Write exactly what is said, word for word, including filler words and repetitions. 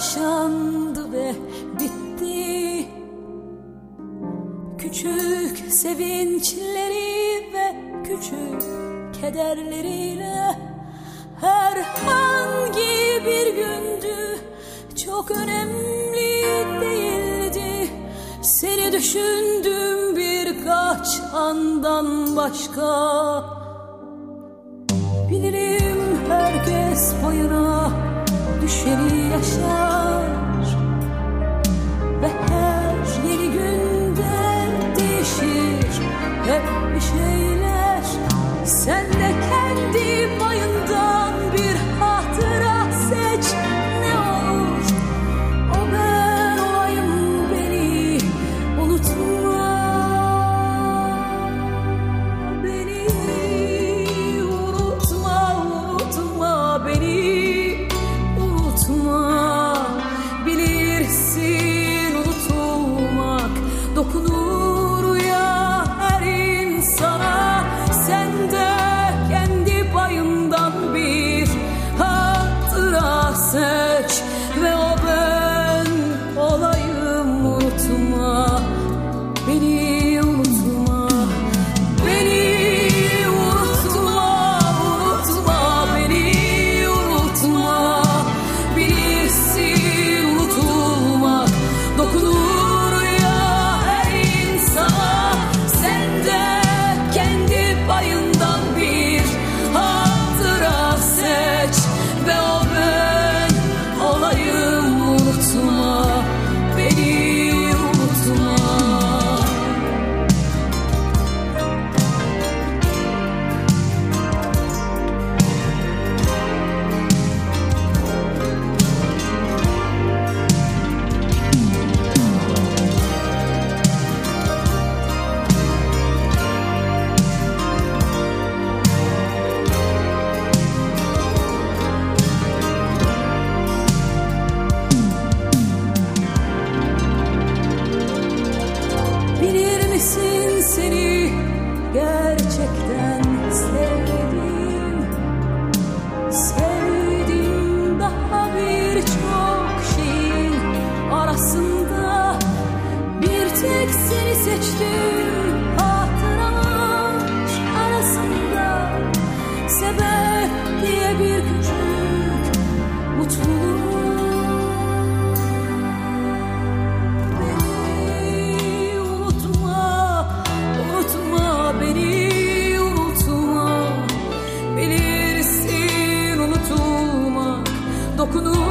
yaşandı ve bitti. Küçük sevinçleri ve küçük kederleriyle herhangi bir gündü, çok önemli değildi. Seni düşündüm birkaç andan başka. Bilirim herkes payına düşeni yaşar ve her yeni günde değişir hep bir şeyler. Sen de kendi payından bir hatıra seç, ne olur o ben olayım, beni unutma. Beni unutma, unutma, beni unutma. Bilirsin unutulmak dokunur ya her insana. Sen de kendi payından bir hatıra seç ve o ben olayım, unutma. Beni unutma, beni unutma, unutma, beni unutma. Bilirsin unutulmak dokunur ya her insana. Sen de kendi payından bir hatıra seç ve o ben olayım, unutma. Beni unutma. Bilir misin seni gerçekten sevdim. Sevdim daha birçok şeyin arasında. Bir tek seni seçtim hatıralar arasında. Sebep diye bir küçük mutluluk. Beni unutma, unutma, beni unutma. Bilirsin unutulmak dokunur